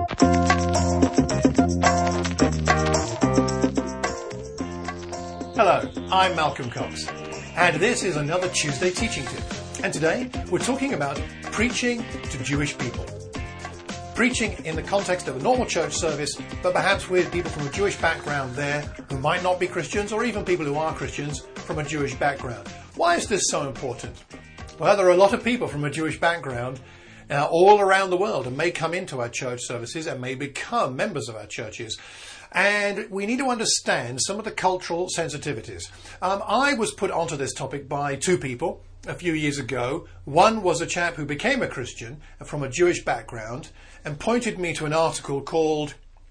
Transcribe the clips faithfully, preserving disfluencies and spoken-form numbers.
Hello, I'm Malcolm Cox, and this is another Tuesday teaching tip. And today we're talking about preaching to Jewish people. Preaching in the context of a normal church service, but perhaps with people from a Jewish background there who might not be Christians, or even people who are Christians from a Jewish background. Why is this so important? Well, there are a lot of people from a Jewish background uh, all around the world and may come into our church services and may become members of our churches. And we need to understand some of the cultural sensitivities. Um, I was put onto this topic by two people a few years ago. One was a chap who became a Christian from a Jewish background and pointed me to an article called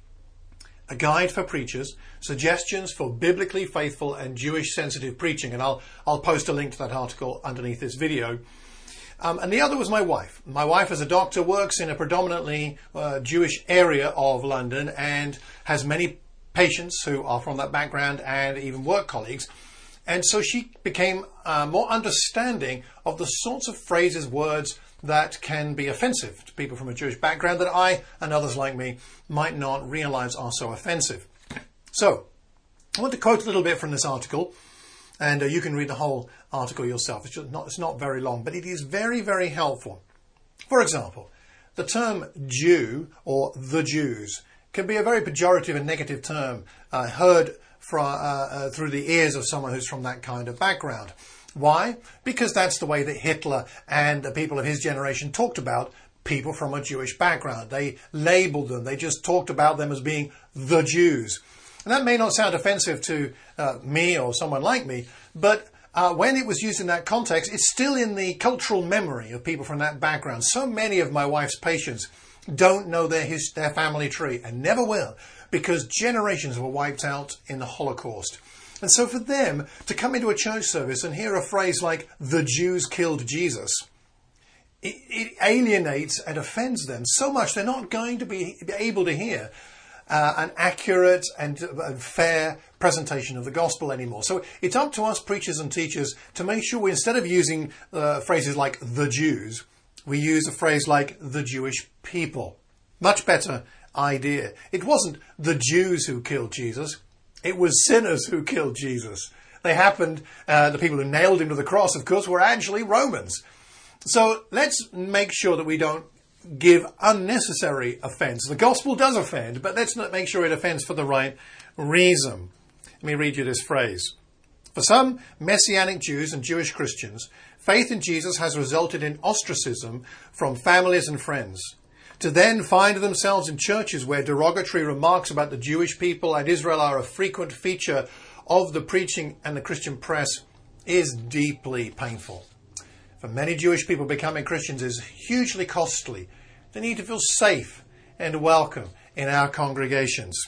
A Guide for Preachers, Suggestions for Biblically Faithful and Jewish Sensitive Preaching. And I'll, I'll post a link to that article underneath this video. Um, and the other was my wife. My wife, as a doctor, works in a predominantly uh, Jewish area of London and has many patients who are from that background and even work colleagues. And so she became uh, more understanding of the sorts of phrases, words that can be offensive to people from a Jewish background that I and others like me might not realize are so offensive. So I want to quote a little bit from this article. And uh, you can read the whole article yourself. It's just not, it's not very long, but it is very, very helpful. For example, the term Jew or the Jews can be a very pejorative and negative term uh, heard from, uh, uh, through the ears of someone who's from that kind of background. Why? Because that's the way that Hitler and the people of his generation talked about people from a Jewish background. They labeled them. They just talked about them as being the Jews. And that may not sound offensive to uh, me or someone like me, but uh, when it was used in that context, it's still in the cultural memory of people from that background. So many of my wife's patients don't know their his, their family tree and never will, because generations were wiped out in the Holocaust. And so for them to come into a church service and hear a phrase like, the Jews killed Jesus, it, it alienates and offends them so much they're not going to be able to hear Uh, an accurate and uh, fair presentation of the gospel anymore. So it's up to us preachers and teachers to make sure we, instead of using uh, phrases like the Jews, we use a phrase like the Jewish people. Much better idea. It wasn't the Jews who killed Jesus. It was sinners who killed Jesus. They happened, uh, the people who nailed him to the cross, of course, were actually Romans. So let's make sure that we don't give unnecessary offence. The gospel does offend, but let's not make sure it offends for the right reason. Let me read you this phrase. For some Messianic Jews and Jewish Christians, faith in Jesus has resulted in ostracism from families and friends. To then find themselves in churches where derogatory remarks about the Jewish people and Israel are a frequent feature of the preaching and the Christian press is deeply painful. For many Jewish people, becoming Christians is hugely costly. They need to feel safe and welcome in our congregations.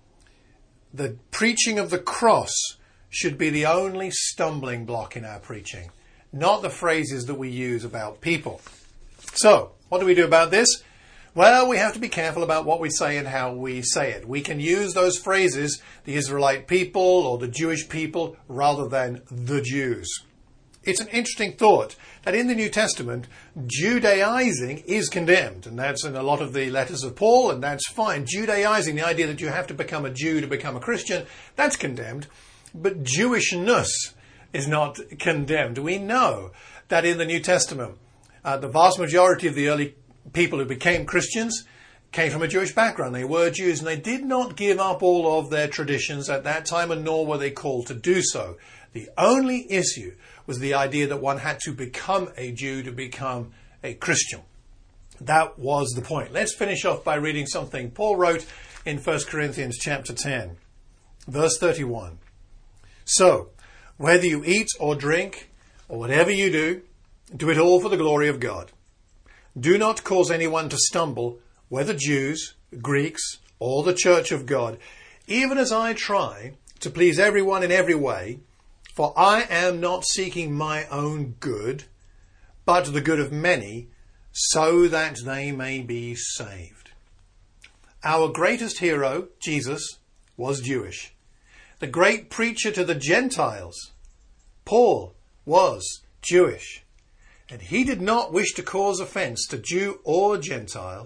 The preaching of the cross should be the only stumbling block in our preaching, not the phrases that we use about people. So, what do we do about this? Well, we have to be careful about what we say and how we say it. We can use those phrases, the Israelite people or the Jewish people, rather than the Jews. It's an interesting thought that in the New Testament, Judaizing is condemned. And that's in a lot of the letters of Paul, and that's fine. Judaizing, the idea that you have to become a Jew to become a Christian, that's condemned. But Jewishness is not condemned. We know that in the New Testament, uh, the vast majority of the early people who became Christians came from a Jewish background. They were Jews, and they did not give up all of their traditions at that time, and nor were they called to do so. The only issue was the idea that one had to become a Jew to become a Christian. That was the point. Let's finish off by reading something Paul wrote in First Corinthians chapter ten, verse thirty-one. So, whether you eat or drink, or whatever you do, do it all for the glory of God. Do not cause anyone to stumble, whether Jews, Greeks, or the church of God, even as I try to please everyone in every way. For I am not seeking my own good, but the good of many, so that they may be saved. Our greatest hero, Jesus, was Jewish. The great preacher to the Gentiles, Paul, was Jewish. And he did not wish to cause offence to Jew or Gentile,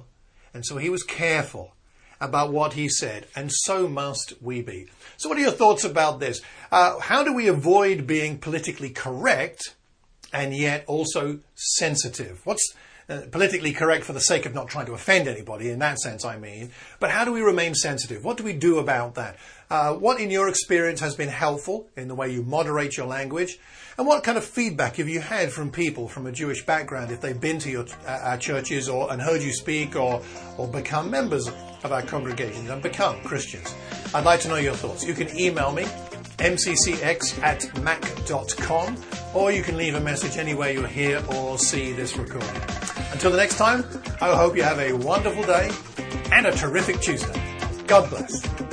And so he was careful about what he said, and so must we be. So what are your thoughts about this? Uh, how do we avoid being politically correct and yet also sensitive? What's uh, politically correct for the sake of not trying to offend anybody, in that sense I mean, but how do we remain sensitive? What do we do about that? Uh, what in your experience has been helpful in the way you moderate your language? And what kind of feedback have you had from people from a Jewish background if they've been to your uh, our churches or and heard you speak or, or become members of our congregations and become Christians? I'd like to know your thoughts. You can email me, m c c x at mac dot com, or you can leave a message anywhere you hear or see this recording. Until the next time, I hope you have a wonderful day and a terrific Tuesday. God bless.